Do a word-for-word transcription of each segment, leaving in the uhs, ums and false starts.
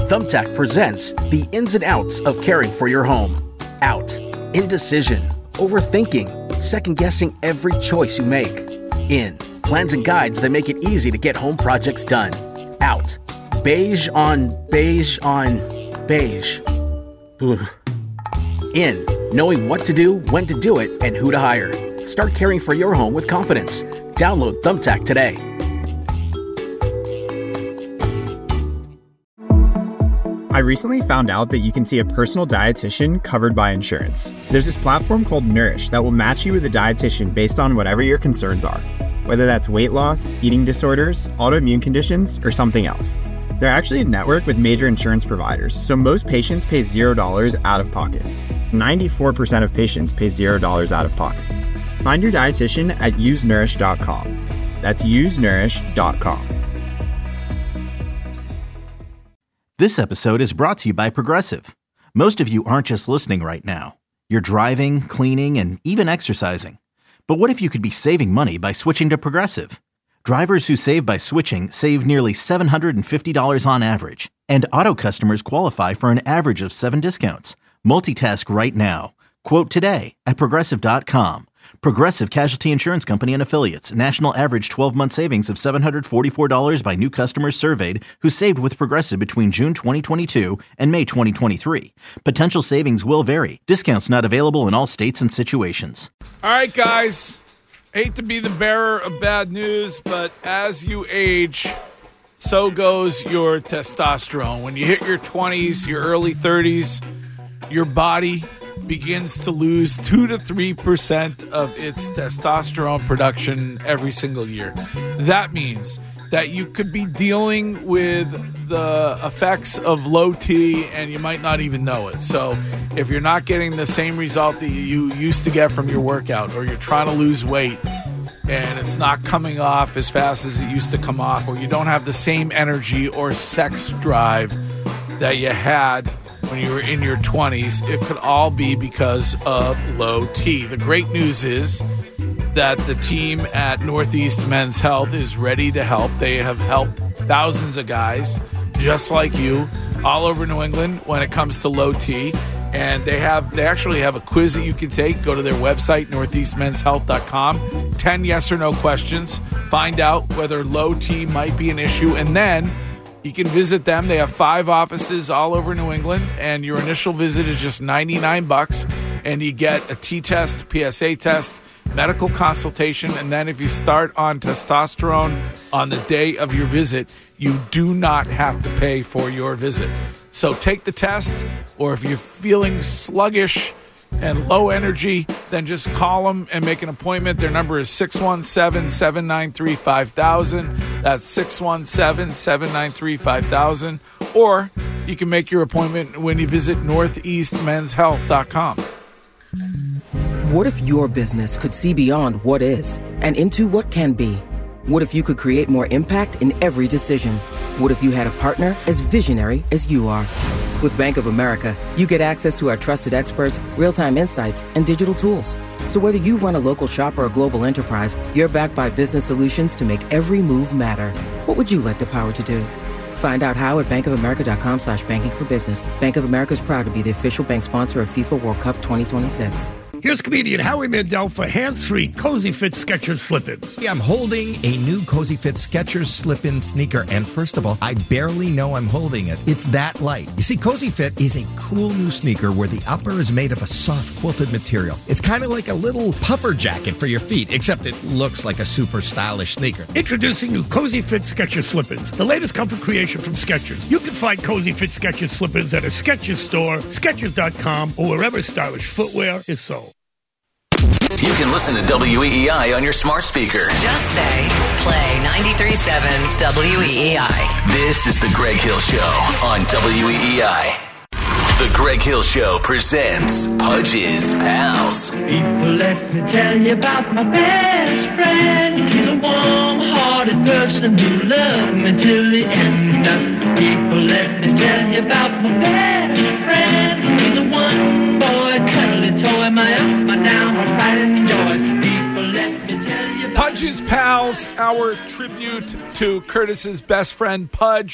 Thumbtack presents the ins and outs of caring for your home. Out. Indecision. Overthinking. Second-guessing every choice you make. In. Plans and guides that make it easy to get home projects done. Out. Beige on beige on beige. Ugh. In. Knowing what to do, when to do it, and who to hire. Start caring for your home with confidence. Download Thumbtack today. I recently found out that you can see a personal dietitian covered by insurance. There's this platform called Nourish that will match you with a dietitian based on whatever your concerns are, whether that's weight loss, eating disorders, autoimmune conditions, or something else. They're actually a network with major insurance providers, so most patients pay zero dollars out of pocket. ninety-four percent of patients pay zero dollars out of pocket. Find your dietitian at use nourish dot com. That's use nourish dot com. This episode is brought to you by Progressive. Most of you aren't just listening right now. You're driving, cleaning, and even exercising. But what if you could be saving money by switching to Progressive? Drivers who save by switching save nearly seven hundred fifty dollars on average. And auto customers qualify for an average of seven discounts. Multitask right now. Quote today at Progressive dot com. Progressive Casualty Insurance Company and Affiliates. National average twelve-month savings of seven hundred forty-four dollars by new customers surveyed who saved with Progressive between June twenty twenty-two and May twenty twenty-three. Potential savings will vary. Discounts not available in all states and situations. All right, guys. Hate to be the bearer of bad news, but as you age, so goes your testosterone. When you hit your twenties, your early thirties, your body begins to lose two to three percent of its testosterone production every single year. That means that you could be dealing with the effects of low T and you might not even know it. So if you're not getting the same result that you used to get from your workout, or you're trying to lose weight and it's not coming off as fast as it used to come off, or you don't have the same energy or sex drive that you had when you were in your twenties, it could all be because of low T. The great news is that the team at Northeast Men's Health is ready to help. They have helped thousands of guys just like you all over New England when it comes to low T. And they have they actually have a quiz that you can take. Go to their website, northeast men's health dot com. ten yes or no questions. Find out whether low T might be an issue. And then you can visit them. They have five offices all over New England, and your initial visit is just ninety-nine bucks, and you get a T-test, P S A test, medical consultation, and then if you start on testosterone on the day of your visit, you do not have to pay for your visit. So take the test, or if you're feeling sluggish and low energy, then just call them and make an appointment. Their number is six one seven, seven nine three, five thousand. That's six one seven, seven nine three, five thousand. Or you can make your appointment when you visit northeast men's health dot com. What if your business could see beyond what is and into what can be? What if you could create more impact in every decision? What if you had a partner as visionary as you are? With Bank of America, you get access to our trusted experts, real-time insights, and digital tools. So whether you run a local shop or a global enterprise, you're backed by business solutions to make every move matter. What would you like the power to do? Find out how at bankofamerica.com slash banking for business. Bank of America is proud to be the official bank sponsor of FIFA World Cup twenty twenty-six. Here's comedian Howie Mandel for hands-free Cozy Fit Skechers slip-ins. Yeah, I'm holding a new Cozy Fit Skechers slip-in sneaker, and first of all, I barely know I'm holding it. It's that light. You see, Cozy Fit is a cool new sneaker where the upper is made of a soft quilted material. It's kind of like a little puffer jacket for your feet, except it looks like a super stylish sneaker. Introducing new Cozy Fit Skechers slip-ins, the latest comfort creation from Skechers. You can find Cozy Fit Skechers slip-ins at a Skechers store, skechers dot com, or wherever stylish footwear is sold. You can listen to W E E I on your smart speaker. Just say, play ninety-three point seven W E E I. This is The Greg Hill Show on W E E I. The Greg Hill Show presents Pudge's Pals. People, let me tell you about my best friend. He's a warm-hearted person who loved me till the end. People, let me tell you about my best friend. He's a one-boy cuddly toy, my up, my down, my pride and joy. People, let me tell you about Pudge's Pals, our tribute to Curtis's best friend, Pudge.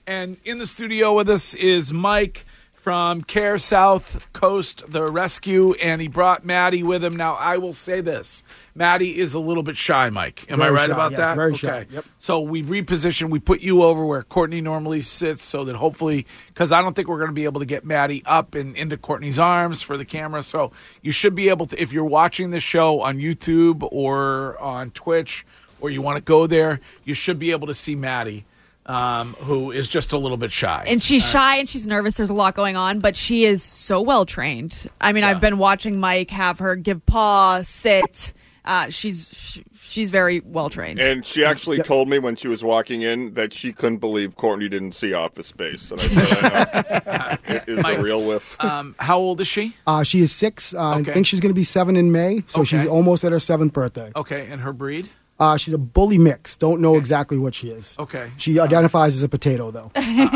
And in the studio with us is Mike from Care South Coast, the rescue, and he brought Maddie with him. Now, I will say this. Maddie is a little bit shy, Mike. Am very I right shy, about yes, that? Very okay. shy. Yep. So we've repositioned. We put you over where Courtney normally sits so that hopefully, because I don't think we're going to be able to get Maddie up and into Courtney's arms for the camera. So you should be able to, if you're watching this show on YouTube or on Twitch, or you want to go there, you should be able to see Maddie. Um, who is just a little bit shy. And she's uh, shy and she's nervous. There's a lot going on, but she is so well trained. I mean, yeah. I've been watching Mike have her give paw, sit. Uh, she's she, she's very well trained. And she actually yep. told me when she was walking in that she couldn't believe Courtney didn't see Office Space. And I said, I know. It is Mike, a real whiff. Um, how old is she? Uh, she is six. Uh, okay. I think she's going to be seven in May, so okay. she's almost at her seventh birthday. Okay, and her breed? Uh, she's a bully mix. Don't know okay. exactly what she is. Okay. She identifies as a potato, though.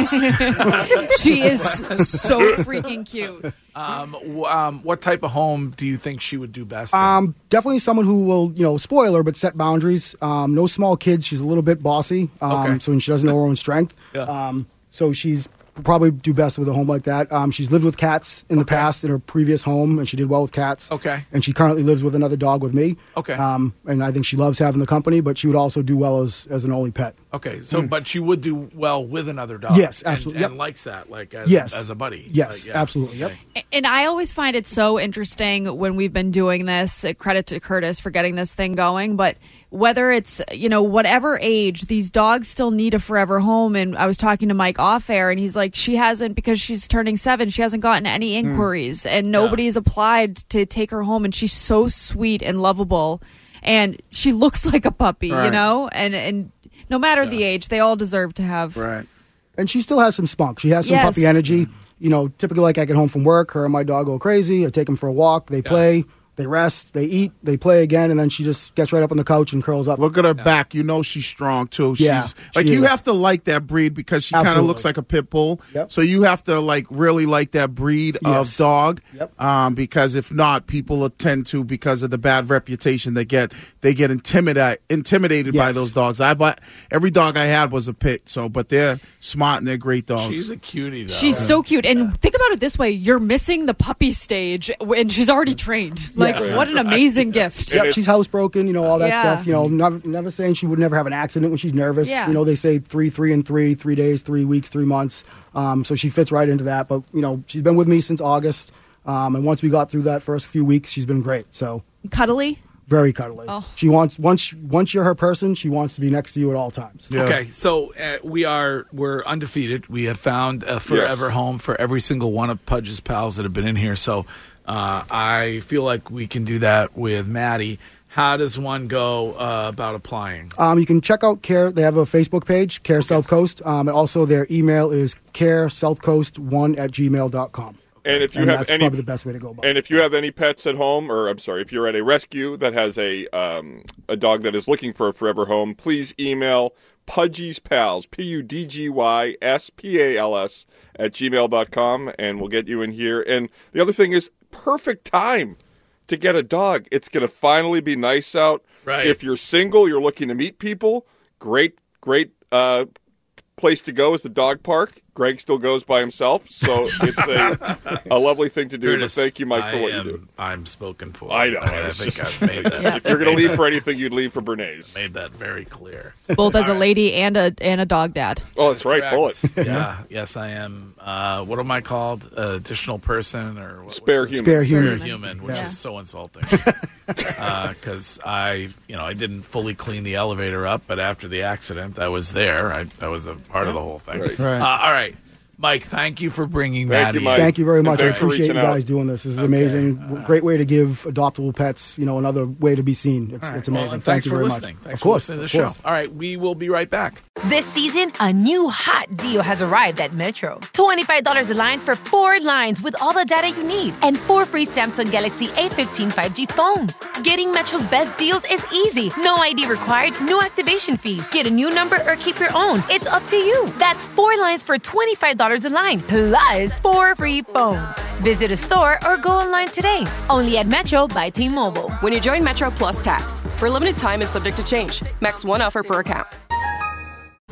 She is so freaking cute. Um, w- um, what type of home do you think she would do best in? Um, definitely someone who will, you know, spoil her, but set boundaries. Um, no small kids. She's a little bit bossy, um, okay. so she doesn't know her own strength. Yeah. Um, so she's probably do best with a home like that. Um, she's lived with cats in the okay. past in her previous home, and she did well with cats. Okay. And she currently lives with another dog with me. Okay. Um, and I think she loves having the company, but she would also do well as, as an only pet. Okay. So, mm. but she would do well with another dog. Yes, absolutely. And, and yep. likes that, like as, yes. as a buddy. Yes, uh, yeah. absolutely. Okay. Yep. And I always find it so interesting when we've been doing this. Credit to Curtis for getting this thing going, but whether it's, you know, whatever age, these dogs still need a forever home. And I was talking to Mike off air, and he's like, she hasn't, because she's turning seven, she hasn't gotten any inquiries, mm. and nobody's yeah. applied to take her home. And she's so sweet and lovable, and she looks like a puppy, right. you know, and and no matter yeah. the age, they all deserve to have. Right. And she still has some spunk. She has some yes. puppy energy. You know, typically, like I get home from work, her and my dog go crazy. I take them for a walk. They yeah. play. They rest, they eat, they play again, and then she just gets right up on the couch and curls up. Look at her yeah. back. You know she's strong, too. She's, yeah, like, she you is. have to like that breed because she kind of looks like a pit bull. Yep. So you have to, like, really like that breed yes. of dog. Yep. Um, because if not, people will tend to, because of the bad reputation they get, they get intimidated intimidated yes. by those dogs. I've uh, every dog I had was a pit, so but they're smart and they're great dogs. She's a cutie, though. She's so cute. And yeah. think about it this way. You're missing the puppy stage, and she's already trained. Like, yes. what an amazing gift. Yep, she's housebroken, you know, all that yeah. stuff. You know, never, never saying she would never have an accident when she's nervous. Yeah. You know, they say three, three, and three, three days, three weeks, three months. Um, so she fits right into that. But, you know, she's been with me since August. Um, and once we got through that first few weeks, she's been great. So cuddly? Very cuddly. Oh. She wants, once once you're her person, she wants to be next to you at all times. Yeah. Okay, so uh, we are, we're undefeated. We have found a forever yes. home for every single one of Pudge's pals that have been in here. So uh, I feel like we can do that with Maddie. How does one go uh, about applying? Um, you can check out Care. They have a Facebook page, Care okay. South Coast. Um, and also their email is care south coast one at gmail dot com. And if you and have that's any, probably the best way to go about and it. if you have any pets at home, or I'm sorry, if you're at a rescue that has a um, a dog that is looking for a forever home, please email Pudgy's Pals, P U D G Y S P A L S, at gmail dot com, and we'll get you in here. And the other thing is, perfect time to get a dog. It's going to finally be nice out. Right. If you're single, you're looking to meet people, great, great uh, place to go is the dog park. Greg still goes by himself, so it's a, a lovely thing to do. Curtis, but thank you, Mike, for I what am, you do. I'm spoken for. I know. I, mean, I think just, I've made that. Yeah. If you're going to leave for anything, you'd leave for Bernays. Made that very clear. Both as a lady and a and a dog dad. Oh, that's right, Bullet. Yeah, yes, I am. Uh, what am I called? Uh, additional person or what, spare what's human? Spare human. Spare human, which Yeah. is so insulting. Because uh, I, you know, I didn't fully clean the elevator up, but after the accident, I was there. I, I was a part of the whole thing. Right. Right. Uh, all right. Mike, thank you for bringing Thank Maddie you, Mike. in. Thank you very much. I thanks for appreciate you reaching out. guys doing this. This is Okay. amazing. Uh, Great way to give adoptable pets, you know, another way to be seen. It's, All right. it's amazing. Well, and Thank thanks you for very listening. much. Thanks of course, for listening to the of show. course. All right, we will be right back. This season, a new hot deal has arrived at Metro. twenty-five dollars a line for four lines with all the data you need and four free Samsung Galaxy A fifteen five G phones. Getting Metro's best deals is easy. No I D required, no activation fees. Get a new number or keep your own. It's up to you. That's four lines for twenty-five dollars a line, plus four free phones. Visit a store or go online today. Only at Metro by T-Mobile. When you join Metro Plus Tax, for a limited time and subject to change. Max one offer per account.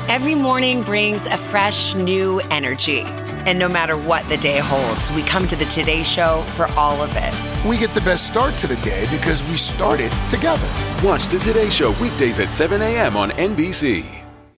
Every morning brings a fresh, new energy. And no matter what the day holds, we come to the Today Show for all of it. We get the best start to the day because we started together. Watch the Today Show weekdays at seven a.m. on N B C.